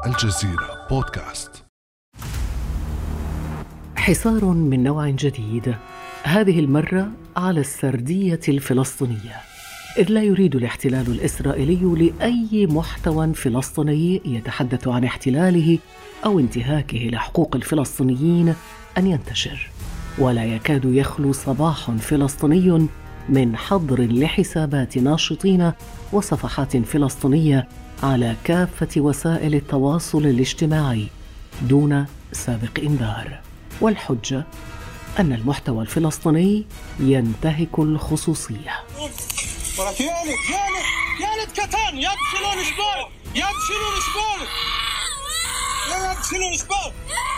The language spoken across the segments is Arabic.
الجزيرة بودكاست. حصار من نوع جديد، هذه المرة على السردية الفلسطينية، إذ لا يريد الاحتلال الإسرائيلي لأي محتوى فلسطيني يتحدث عن احتلاله أو انتهاكه لحقوق الفلسطينيين أن ينتشر، ولا يكاد يخلو صباح فلسطيني من حظر لحسابات ناشطين وصفحات فلسطينية على كافة وسائل التواصل الاجتماعي دون سابق إنذار. والحجة أن المحتوى الفلسطيني ينتهك الخصوصية. يالد كتان يدخلون شبال يدخلون شبال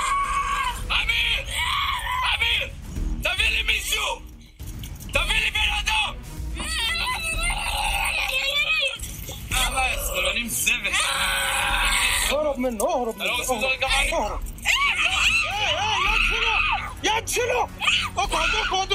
أمير تبيلي من شو تبيلي بالأدب الله يسخلوني مزبل اهرب منه اهرب يدخلوا اقعد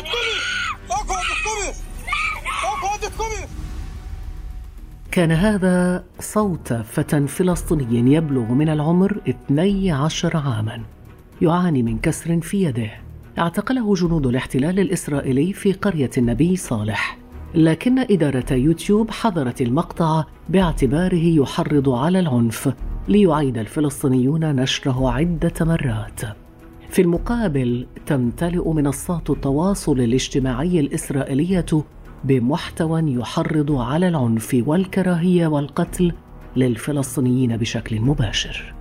اقعد. كان هذا صوت فتى فلسطيني يبلغ من العمر 12 عاماً يعاني من كسر في يده، اعتقله جنود الاحتلال الإسرائيلي في قرية النبي صالح، لكن إدارة يوتيوب حظرت المقطع باعتباره يحرض على العنف، ليعيد الفلسطينيون نشره عدة مرات. في المقابل تمتلئ منصات التواصل الاجتماعي الإسرائيلية بمحتوى يحرض على العنف والكراهية والقتل للفلسطينيين بشكل مباشر.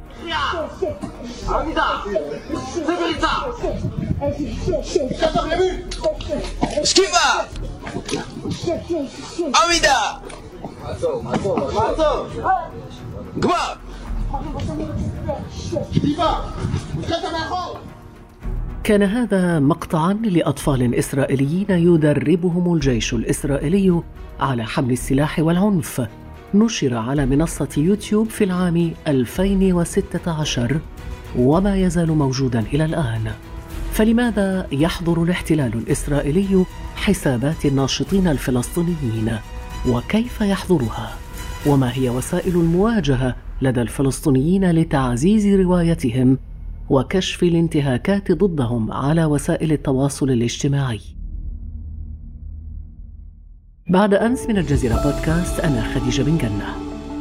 كان هذا مقطعاً لأطفال إسرائيليين يدربهم الجيش الإسرائيلي على حمل السلاح والعنف، نشر على منصة يوتيوب في العام 2016 وما يزال موجوداً إلى الآن. فلماذا يحظر الاحتلال الإسرائيلي حسابات الناشطين الفلسطينيين؟ وكيف يحظرها؟ وما هي وسائل المواجهة لدى الفلسطينيين لتعزيز روايتهم وكشف الانتهاكات ضدهم على وسائل التواصل الاجتماعي؟ بعد أمس من الجزيرة بودكاست، أنا خديجة بن جنة.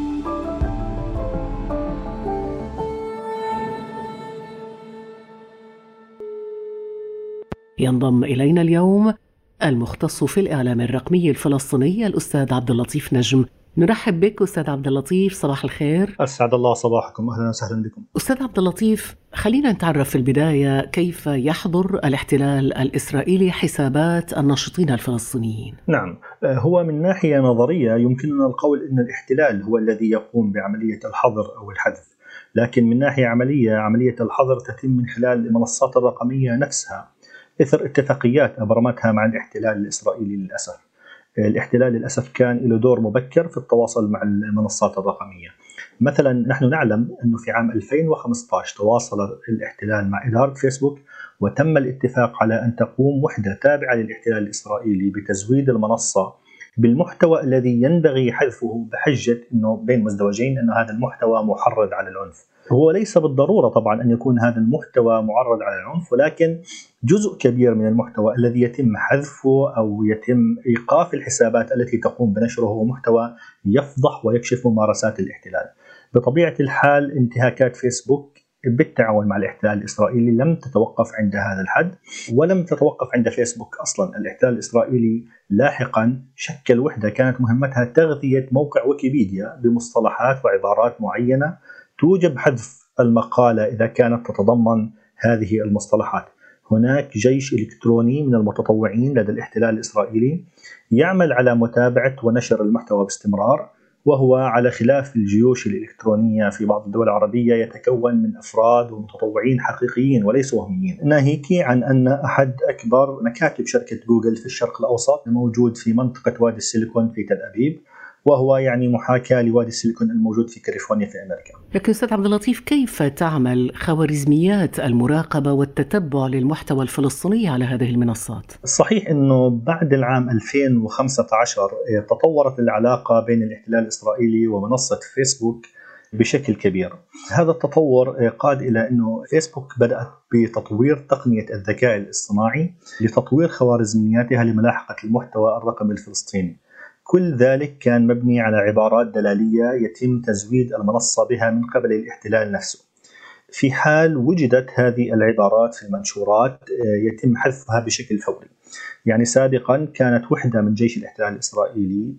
ينضم إلينا اليوم المختص في الإعلام الرقمي الفلسطيني الأستاذ عبد اللطيف نجم. نرحب بك أستاذ عبد اللطيف، صباح الخير. أسعد الله صباحكم، أهلا وسهلا بكم. أستاذ عبد اللطيف، خلينا نتعرف في البداية كيف يحظر الاحتلال الإسرائيلي حسابات الناشطين الفلسطينيين؟ نعم، هو من ناحية نظرية يمكننا القول أن الاحتلال هو الذي يقوم بعملية الحظر أو الحذف، لكن من ناحية عملية، عملية الحظر تتم من خلال المنصات الرقمية نفسها إثر اتفاقيات أبرمتها مع الاحتلال الإسرائيلي. للأسف الاحتلال للأسف كان له دور مبكر في التواصل مع المنصات الرقمية. مثلا نحن نعلم أنه في عام 2015 تواصل الاحتلال مع إدارة فيسبوك، وتم الاتفاق على أن تقوم وحدة تابعة للاحتلال الإسرائيلي بتزويد المنصة بالمحتوى الذي ينبغي حذفه، بحجة أنه بين مزدوجين أنه هذا المحتوى محرض على العنف. هو ليس بالضرورة طبعا أن يكون هذا المحتوى معرض على العنف، ولكن جزء كبير من المحتوى الذي يتم حذفه أو يتم إيقاف الحسابات التي تقوم بنشره هو محتوى يفضح ويكشف ممارسات الاحتلال. بطبيعة الحال انتهاكات فيسبوك بالتعاون مع الاحتلال الإسرائيلي لم تتوقف عند هذا الحد، ولم تتوقف عند فيسبوك أصلا. الاحتلال الإسرائيلي لاحقا شكل وحدة كانت مهمتها تغذية موقع ويكيبيديا بمصطلحات وعبارات معينة توجب حذف المقالة إذا كانت تتضمن هذه المصطلحات. هناك جيش إلكتروني من المتطوعين لدى الاحتلال الإسرائيلي يعمل على متابعة ونشر المحتوى باستمرار، وهو على خلاف الجيوش الإلكترونية في بعض الدول العربية يتكون من أفراد ومتطوعين حقيقيين وليس وهميين، ناهيك عن أن أحد أكبر مكاتب شركة جوجل في الشرق الأوسط موجود في منطقة وادي السيليكون في تل أبيب، وهو يعني محاكاة لوادي السيليكون الموجود في كاليفورنيا في أمريكا. لكن أستاذ عبد اللطيف، كيف تعمل خوارزميات المراقبة والتتبع للمحتوى الفلسطيني على هذه المنصات؟ صحيح أنه بعد العام 2015 تطورت العلاقة بين الاحتلال الإسرائيلي ومنصة فيسبوك بشكل كبير. هذا التطور قاد إلى أنه فيسبوك بدأت بتطوير تقنية الذكاء الاصطناعي لتطوير خوارزمياتها لملاحقة المحتوى الرقمي الفلسطيني. كل ذلك كان مبني على عبارات دلالية يتم تزويد المنصة بها من قبل الاحتلال نفسه. في حال وجدت هذه العبارات في المنشورات يتم حذفها بشكل فوري. يعني سابقا كانت وحدة من جيش الاحتلال الإسرائيلي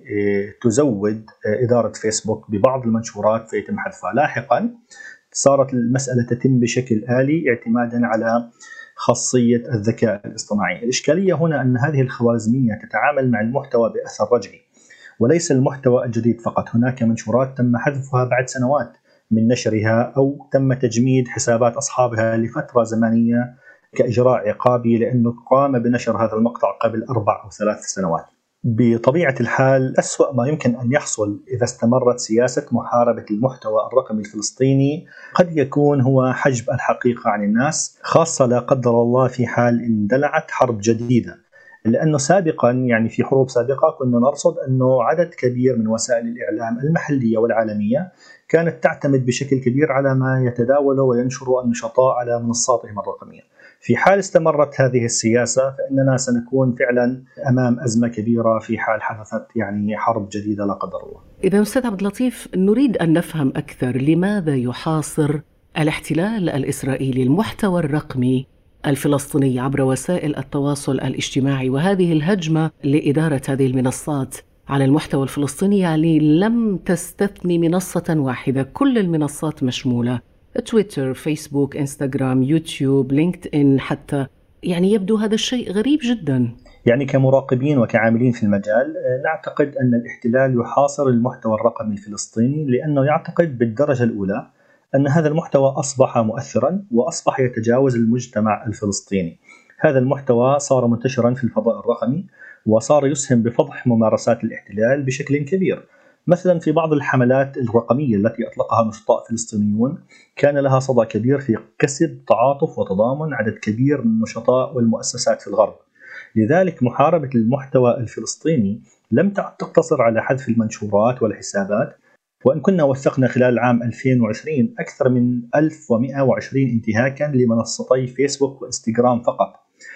تزود إدارة فيسبوك ببعض المنشورات فيتم حذفها. لاحقا صارت المسألة تتم بشكل آلي اعتمادا على خاصية الذكاء الاصطناعي. الإشكالية هنا أن هذه الخوارزمية تتعامل مع المحتوى بأثر رجعي وليس المحتوى الجديد فقط. هناك منشورات تم حذفها بعد سنوات من نشرها أو تم تجميد حسابات أصحابها لفترة زمنية كإجراء عقابي لأنه قام بنشر هذا المقطع قبل 4 أو 3 سنوات. بطبيعة الحال أسوأ ما يمكن أن يحصل إذا استمرت سياسة محاربة المحتوى الرقمي الفلسطيني قد يكون هو حجب الحقيقة عن الناس، خاصة لا قدر الله في حال اندلعت حرب جديدة. لأنه سابقا يعني في حروب سابقة كنا نرصد أنه عدد كبير من وسائل الإعلام المحلية والعالمية كانت تعتمد بشكل كبير على ما يتداوله وينشر النشطاء على منصاتهم الرقمية. في حال استمرت هذه السياسة فإننا سنكون فعلا أمام أزمة كبيرة في حال حدثت يعني حرب جديدة لا قدر الله. إذا أستاذ عبد اللطيف، نريد أن نفهم أكثر لماذا يحاصر الاحتلال الإسرائيلي المحتوى الرقمي الفلسطيني عبر وسائل التواصل الاجتماعي، وهذه الهجمة لإدارة هذه المنصات على المحتوى الفلسطيني يعني لم تستثني منصة واحدة، كل المنصات مشمولة، تويتر، فيسبوك، انستغرام، يوتيوب، لينكد إن حتى. يعني يبدو هذا الشيء غريب جدا. يعني كمراقبين وكعاملين في المجال نعتقد أن الاحتلال يحاصر المحتوى الرقمي الفلسطيني لأنه يعتقد بالدرجة الأولى أن هذا المحتوى أصبح مؤثرا وأصبح يتجاوز المجتمع الفلسطيني. هذا المحتوى صار منتشرا في الفضاء الرقمي وصار يسهم بفضح ممارسات الاحتلال بشكل كبير. مثلا في بعض الحملات الرقمية التي أطلقها نشطاء فلسطينيون كان لها صدى كبير في كسب تعاطف وتضامن عدد كبير من النشطاء والمؤسسات في الغرب. لذلك محاربة المحتوى الفلسطيني لم تعد تقتصر على حذف المنشورات والحسابات، وإن كنا وثقنا خلال عام 2020 أكثر من 1120 انتهاكا لمنصتي فيسبوك وإنستغرام فقط،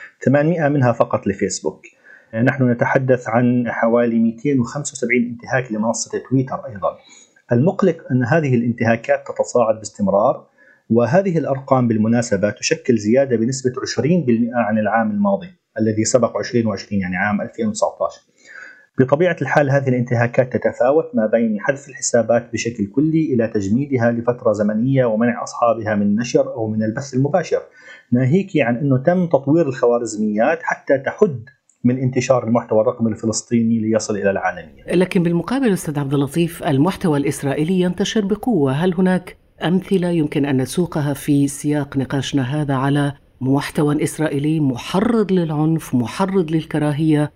800 منها فقط لفيسبوك. نحن نتحدث عن حوالي 275 انتهاك لمنصة تويتر أيضا. المقلق أن هذه الانتهاكات تتصاعد باستمرار، وهذه الأرقام بالمناسبة تشكل زيادة بنسبة 20% عن العام الماضي الذي سبق 2020 يعني عام 2019. بطبيعة الحال هذه الانتهاكات تتفاوت ما بين حذف الحسابات بشكل كلي إلى تجميدها لفترة زمنية ومنع أصحابها من النشر أو من البث المباشر، ناهيك عن أنه تم تطوير الخوارزميات حتى تحد من انتشار المحتوى الرقمي الفلسطيني ليصل إلى العالمية. لكن بالمقابل أستاذ عبد اللطيف، المحتوى الإسرائيلي ينتشر بقوة. هل هناك أمثلة يمكن أن نسوقها في سياق نقاشنا هذا على محتوى إسرائيلي محرض للعنف، محرض للكراهية،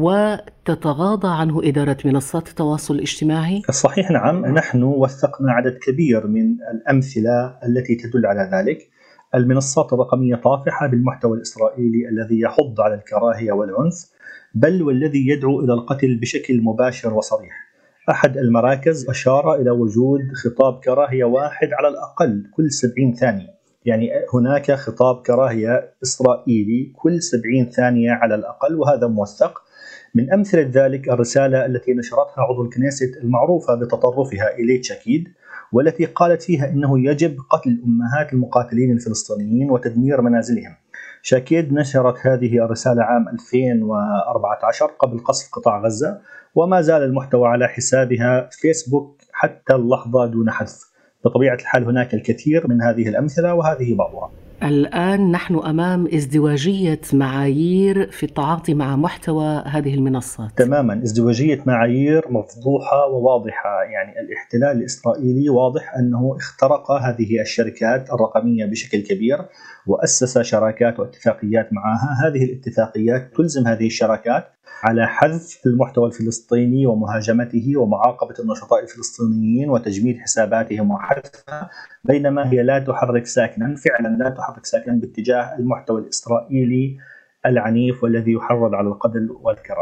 وتتغاضى عنه إدارة منصات التواصل الاجتماعي؟ صحيح، نعم، نحن وثقنا عدد كبير من الأمثلة التي تدل على ذلك. المنصات الرقمية طافحة بالمحتوى الإسرائيلي الذي يحض على الكراهية والعنف، بل والذي يدعو إلى القتل بشكل مباشر وصريح. أحد المراكز أشار إلى وجود خطاب كراهية واحد على الأقل كل 70 ثانية، يعني هناك خطاب كراهية إسرائيلي كل 70 ثانية على الأقل، وهذا موثق. من أمثلة ذلك الرسالة التي نشرتها عضو الكنيست المعروفة بتطرفها إليت شاكيد، والتي قالت فيها إنه يجب قتل أمهات المقاتلين الفلسطينيين وتدمير منازلهم. شاكيد نشرت هذه الرسالة عام 2014 قبل قصف قطاع غزة، وما زال المحتوى على حسابها فيسبوك حتى اللحظة دون حذف. بطبيعة الحال هناك الكثير من هذه الأمثلة وهذه بعضها. الآن نحن أمام ازدواجية معايير في التعاطي مع محتوى هذه المنصات. تماما، ازدواجية معايير مفضوحة وواضحة. يعني الاحتلال الإسرائيلي واضح أنه اخترق هذه الشركات الرقمية بشكل كبير وأسس شراكات واتفاقيات معها. هذه الاتفاقيات تلزم هذه الشراكات على حذف المحتوى الفلسطيني ومهاجمته ومعاقبة النشطاء الفلسطينيين وتجميد حساباتهم وحذفها، بينما هي لا تحرك ساكنا، فعلا لا تحرك ساكنا باتجاه المحتوى الإسرائيلي العنيف والذي يحرض على القتل والكراهية.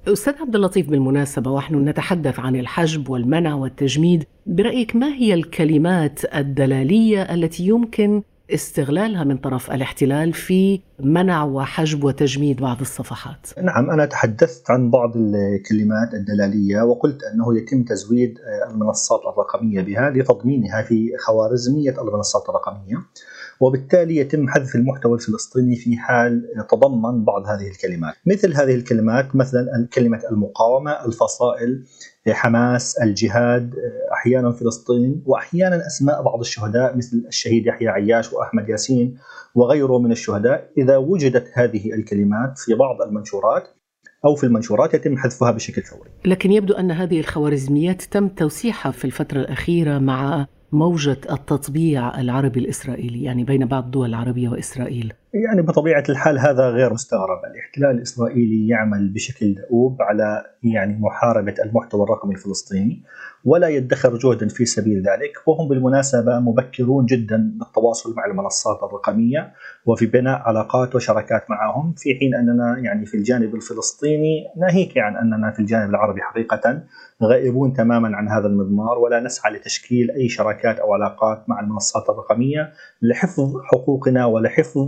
أستاذ عبد اللطيف، بالمناسبة ونحن نتحدث عن الحجب والمنع والتجميد، برأيك ما هي الكلمات الدلالية التي يمكن استغلالها من طرف الاحتلال في منع وحجب وتجميد بعض الصفحات؟ نعم، أنا تحدثت عن بعض الكلمات الدلالية وقلت أنه يتم تزويد المنصات الرقمية بها لتضمينها في خوارزمية المنصات الرقمية، وبالتالي يتم حذف المحتوى الفلسطيني في حال تضمن بعض هذه الكلمات. مثل هذه الكلمات مثلا كلمة المقاومة، الفصائل، حماس، الجهاد، أحيانا فلسطين، وأحيانا أسماء بعض الشهداء مثل الشهيد يحيى عياش وأحمد ياسين وغيره من الشهداء. إذا وجدت هذه الكلمات في بعض المنشورات أو في المنشورات يتم حذفها بشكل فوري. لكن يبدو أن هذه الخوارزميات تم توسيعها في الفترة الأخيرة مع موجة التطبيع العربي الإسرائيلي، يعني بين بعض الدول العربية وإسرائيل. يعني بطبيعة الحال هذا غير مستغرب. الاحتلال الإسرائيلي يعمل بشكل دؤوب على محاربة المحتوى الرقمي الفلسطيني ولا يدخر جهدا في سبيل ذلك، وهم بالمناسبة مبكرون جدا بالتواصل مع المنصات الرقمية وفي بناء علاقات وشراكات معهم، في حين أننا في الجانب الفلسطيني ناهيك عن أننا في الجانب العربي حقيقة غائبون تماما عن هذا المضمار، ولا نسعى لتشكيل أي شراكات أو علاقات مع المنصات الرقمية لحفظ حقوقنا ولحفظ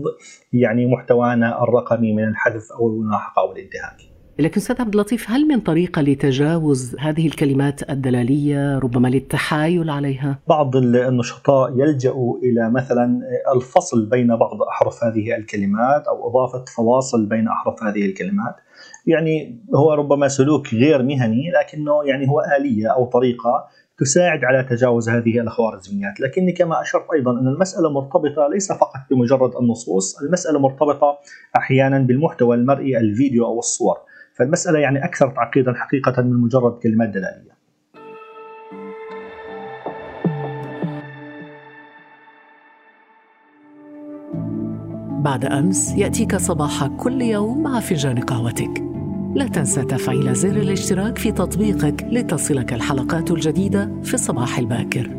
محتوانا الرقمي من الحذف أو الملاحقة أو الانتهاك. لكن أستاذ عبد اللطيف، هل من طريقة لتجاوز هذه الكلمات الدلالية، ربما للتحايل عليها؟ بعض النشطاء يلجأوا إلى مثلا الفصل بين بعض أحرف هذه الكلمات أو إضافة فواصل بين أحرف هذه الكلمات. هو ربما سلوك غير مهني، لكنه هو آلية أو طريقة تساعد على تجاوز هذه الخوارزميات. لكني كما أشرت أيضا أن المسألة مرتبطة ليس فقط بمجرد النصوص، المسألة مرتبطة أحيانا بالمحتوى المرئي، الفيديو أو الصور، فالمسألة أكثر تعقيدا حقيقة من مجرد كلمات دلالية. بعد أمس يأتيك صباح كل يوم مع فنجان قهوتك. لا تنسى تفعيل زر الاشتراك في تطبيقك لتصلك الحلقات الجديدة في الصباح الباكر.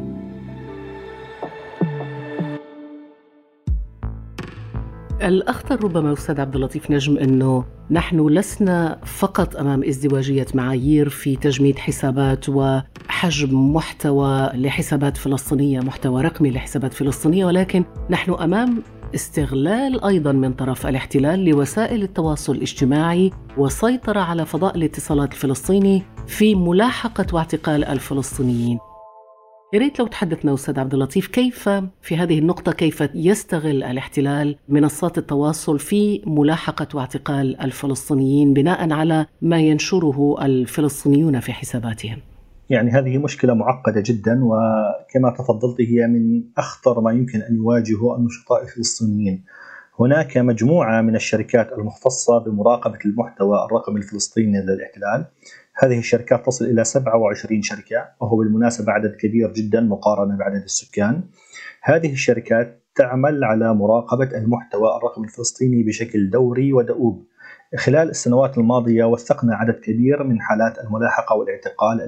الأخطر ربما أستاذ عبد اللطيف نجم أنه نحن لسنا فقط أمام ازدواجية معايير في تجميد حسابات وحجب محتوى لحسابات فلسطينية، محتوى رقمي لحسابات فلسطينية، ولكن نحن أمام استغلال أيضاً من طرف الاحتلال لوسائل التواصل الاجتماعي وسيطرة على فضاء الاتصالات الفلسطيني في ملاحقة واعتقال الفلسطينيين. يا ريت لو تحدثنا أستاذ عبد اللطيف كيف في هذه النقطة كيف يستغل الاحتلال منصات التواصل في ملاحقة واعتقال الفلسطينيين بناء على ما ينشره الفلسطينيون في حساباتهم. هذه مشكلة معقدة جدا، وكما تفضلت هي من أخطر ما يمكن أن يواجهه النشطاء الفلسطينيين. هناك مجموعة من الشركات المختصة بمراقبة المحتوى الرقمي الفلسطيني للاحتلال. هذه الشركات تصل إلى 27 شركة، وهو بالمناسبة عدد كبير جدا مقارنة بعدد السكان. هذه الشركات تعمل على مراقبة المحتوى الرقمي الفلسطيني بشكل دوري ودؤوب. خلال السنوات الماضية وثقنا عدد كبير من حالات الملاحقة والاعتقال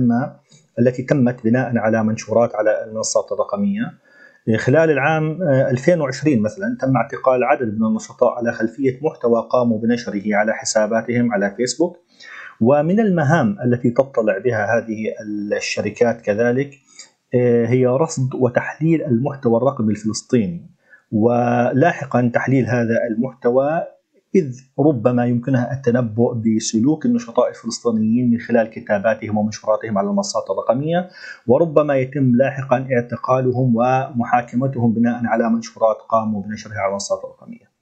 التي تمت بناء على منشورات على المنصات الرقمية. خلال العام 2020 مثلا تم اعتقال عدد من النشطاء على خلفية محتوى قاموا بنشره على حساباتهم على فيسبوك. ومن المهام التي تطلع بها هذه الشركات كذلك هي رصد وتحليل المحتوى الرقمي الفلسطيني، ولاحقا تحليل هذا المحتوى، إذ ربما يمكنها التنبؤ بسلوك النشطاء الفلسطينيين من خلال كتاباتهم ومنشوراتهم على المنصات الرقمية، وربما يتم لاحقا اعتقالهم ومحاكمتهم بناء على منشورات قاموا بنشرها على المنصات الرقمية.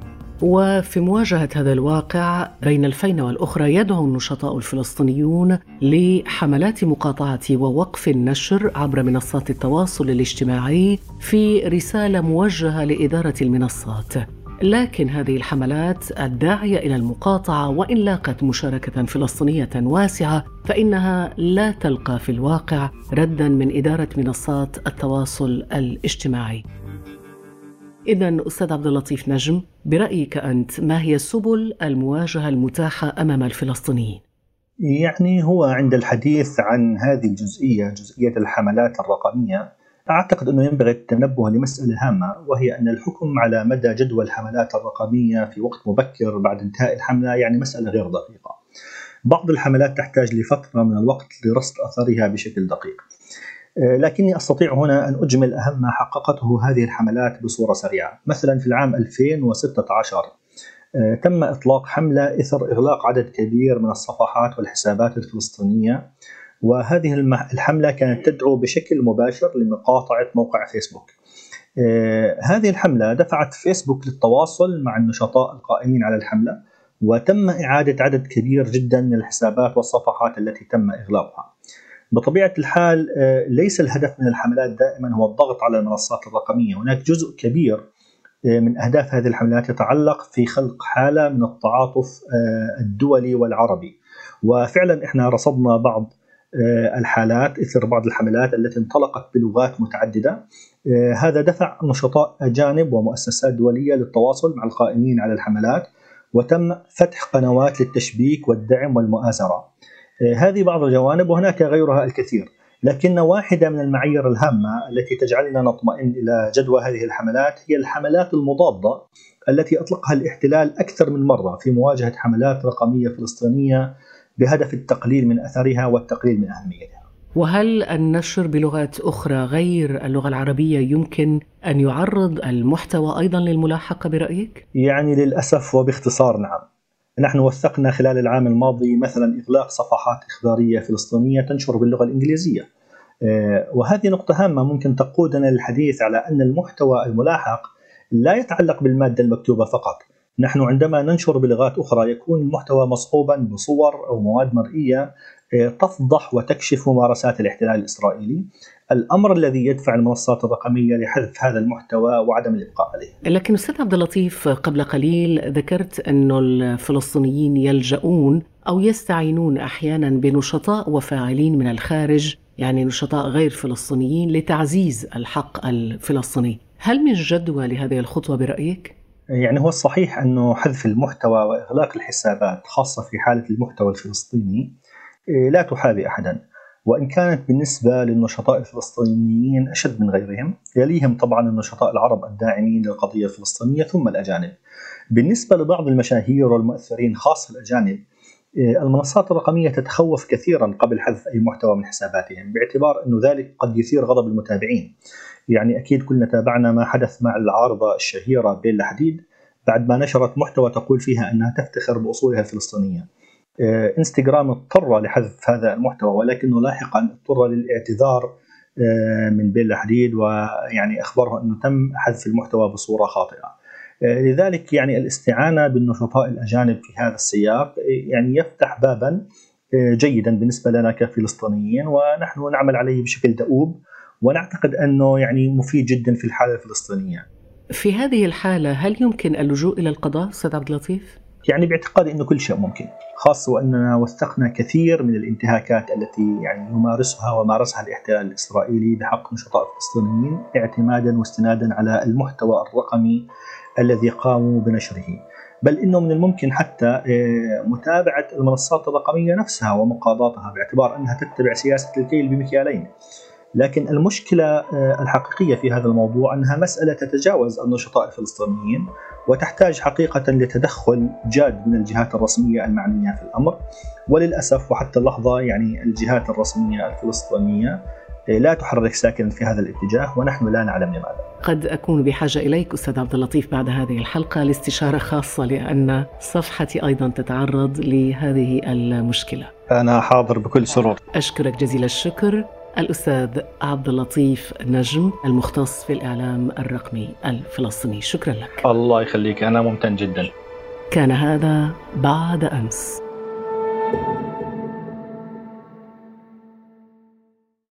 وفي مواجهة هذا الواقع بين الفينة والأخرى يدعو النشطاء الفلسطينيون لحملات مقاطعة ووقف النشر عبر منصات التواصل الاجتماعي في رسالة موجهة لإدارة المنصات. لكن هذه الحملات الداعية إلى المقاطعة وإن لاقت مشاركة فلسطينية واسعة فإنها لا تلقى في الواقع رداً من إدارة منصات التواصل الاجتماعي. إذن أستاذ عبد اللطيف نجم، برأيك أنت ما هي سبل المواجهة المتاحة أمام الفلسطينيين؟ هو عند الحديث عن هذه جزئية الحملات الرقمية، أعتقد أنه ينبغي التنبه لمسألة هامة، وهي أن الحكم على مدى جدوى الحملات الرقمية في وقت مبكر بعد انتهاء الحملة مسألة غير دقيقة. بعض الحملات تحتاج لفترة من الوقت لرصد أثرها بشكل دقيق، لكني أستطيع هنا أن أجمل أهم ما حققته هذه الحملات بصورة سريعة. مثلا في العام 2016 تم إطلاق حملة إثر إغلاق عدد كبير من الصفحات والحسابات الفلسطينية، وهذه الحملة كانت تدعو بشكل مباشر لمقاطعة موقع فيسبوك. هذه الحملة دفعت فيسبوك للتواصل مع النشطاء القائمين على الحملة، وتم إعادة عدد كبير جدا من الحسابات والصفحات التي تم إغلاقها. بطبيعة الحال ليس الهدف من الحملات دائما هو الضغط على المنصات الرقمية، هناك جزء كبير من أهداف هذه الحملات يتعلق في خلق حالة من التعاطف الدولي والعربي، وفعلا إحنا رصدنا بعض الحالات إثر بعض الحملات التي انطلقت بلغات متعددة. هذا دفع نشطاء أجانب ومؤسسات دولية للتواصل مع القائمين على الحملات، وتم فتح قنوات للتشبيك والدعم والمؤازرة. هذه بعض الجوانب وهناك غيرها الكثير، لكن واحدة من المعايير الهامة التي تجعلنا نطمئن إلى جدوى هذه الحملات هي الحملات المضادة التي أطلقها الاحتلال أكثر من مرة في مواجهة حملات رقمية فلسطينية بهدف التقليل من أثرها والتقليل من أهميتها. وهل النشر بلغات أخرى غير اللغة العربية يمكن أن يعرض المحتوى أيضا للملاحقة برأيك؟ يعني للأسف وباختصار نعم. نحن وثقنا خلال العام الماضي مثلا إغلاق صفحات إخبارية فلسطينية تنشر باللغة الإنجليزية، وهذه نقطة هامة ممكن تقودنا للحديث على أن المحتوى الملاحق لا يتعلق بالمادة المكتوبة فقط. نحن عندما ننشر بلغات أخرى يكون المحتوى مصحوبا بصور أو مواد مرئية تفضح وتكشف ممارسات الاحتلال الإسرائيلي، الأمر الذي يدفع المنصات الرقمية لحذف هذا المحتوى وعدم الإبقاء عليه. لكن أستاذ عبد اللطيف، قبل قليل ذكرت أن الفلسطينيين يلجؤون أو يستعينون أحيانا بنشطاء وفاعلين من الخارج، يعني نشطاء غير فلسطينيين، لتعزيز الحق الفلسطيني. هل من جدوى لهذه الخطوة برأيك؟ يعني هو الصحيح أنه حذف المحتوى وإغلاق الحسابات خاصة في حالة المحتوى الفلسطيني لا تحابي أحدا، وإن كانت بالنسبة للنشطاء الفلسطينيين أشد من غيرهم، يليهم طبعا النشطاء العرب الداعمين للقضية الفلسطينية ثم الأجانب. بالنسبة لبعض المشاهير والمؤثرين خاصة الأجانب، المنصات الرقمية تتخوف كثيرا قبل حذف أي محتوى من حساباتهم، باعتبار أنه ذلك قد يثير غضب المتابعين. يعني أكيد كلنا تابعنا ما حدث مع العارضة الشهيرة بيلا حديد بعد ما نشرت محتوى تقول فيها أنها تفتخر بأصولها الفلسطينية. انستغرام اضطر لحذف هذا المحتوى، ولكنه لاحقا اضطر للاعتذار من بيلا حديد، ويعني أخبره أنه تم حذف المحتوى بصورة خاطئة. لذلك يعني الاستعانة بالنشطاء الأجانب في هذا السياق يعني يفتح بابا جيدا بالنسبة لنا كفلسطينيين، ونحن نعمل عليه بشكل دؤوب، ونعتقد أنه يعني مفيد جدا في الحالة الفلسطينية. في هذه الحالة هل يمكن اللجوء إلى القضاء أستاذ عبد اللطيف؟ يعني باعتقادي أنه كل شيء ممكن، خاصة وأننا وثقنا كثير من الانتهاكات التي يعني يمارسها ومارسها الاحتلال الإسرائيلي بحق نشطاء فلسطينيين اعتمادا واستنادا على المحتوى الرقمي الذي قاموا بنشره. بل إنه من الممكن حتى متابعة المنصات الرقمية نفسها ومقاضاتها، باعتبار أنها تتبع سياسة الكيل بمكيالين. لكن المشكلة الحقيقية في هذا الموضوع أنها مسألة تتجاوز النشطاء الفلسطينيين، وتحتاج حقيقة لتدخل جاد من الجهات الرسمية المعنية في الأمر. وللأسف وحتى اللحظة يعني الجهات الرسمية الفلسطينية لا تحرك ساكنا في هذا الاتجاه، ونحن لا نعلم لماذا. قد أكون بحاجة إليك أستاذ عبد اللطيف بعد هذه الحلقة لاستشارة خاصة، لأن صفحتي أيضا تتعرض لهذه المشكلة. أنا حاضر بكل سرور. أشكرك جزيل الشكر الأستاذ عبد اللطيف نجم، المختص في الإعلام الرقمي الفلسطيني. شكرا لك. الله يخليك، أنا ممتن جدا. كان هذا بعد أمس.